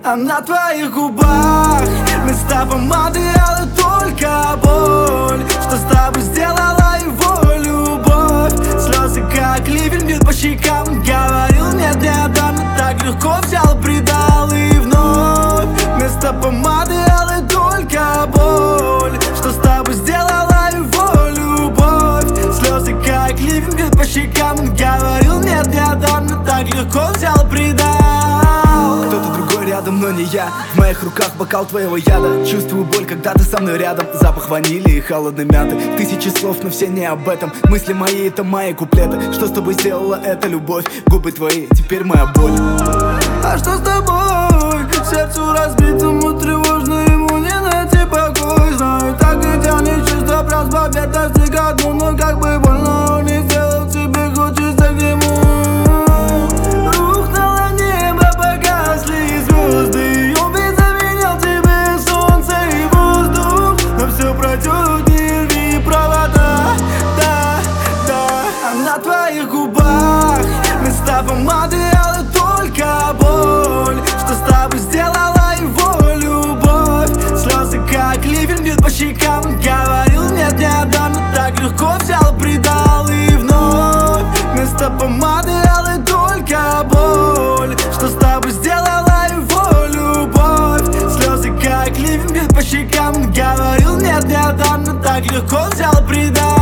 А на твоих губах вместо помады алый только боль. Что с тобой сделала его любовь? Слезы как ливень бьют по щекам. Говорил нет, не отдам, но так легко взял, предал и вновь. Вместо помады алый только боль. Что с тобой сделала его любовь? Слезы как ливень бьют по щекам. Говорил нет, не отдам, но так легко взял, предал. Кто-то другой рядом, но не я. В моих руках бокал твоего яда. Чувствую боль, когда ты со мной рядом. Запах ванили и холодной мяты. Тысячи слов, но все не об этом. Мысли мои, это мои куплеты. Что с тобой сделала эта любовь? Губы твои, теперь моя боль. А что с тобой? Сердцу разбитому тревожно, ему не найти покой. Знаю, так и тянет чувство, прям побед достигать. Но как бы больно он не сделал, тебе хочется к нему. Рухнуло небо, погасли звезды. Он ведь заменял тебе солнце и воздух. Но все пройдет, не рви провода. Да, да. А на твоих губах вместо помады алый только боль. Что с тобой сделала его любовь? Слезы как ливень бьют по щекам. Говорил нет, не отдам, но так легко взял, предал и вновь. Вместо помады алый только боль. Что с тобой сделала его любовь? Слезы как ливень бьют по щекам. Говорил нет, не отдам, но так легко взял, предал.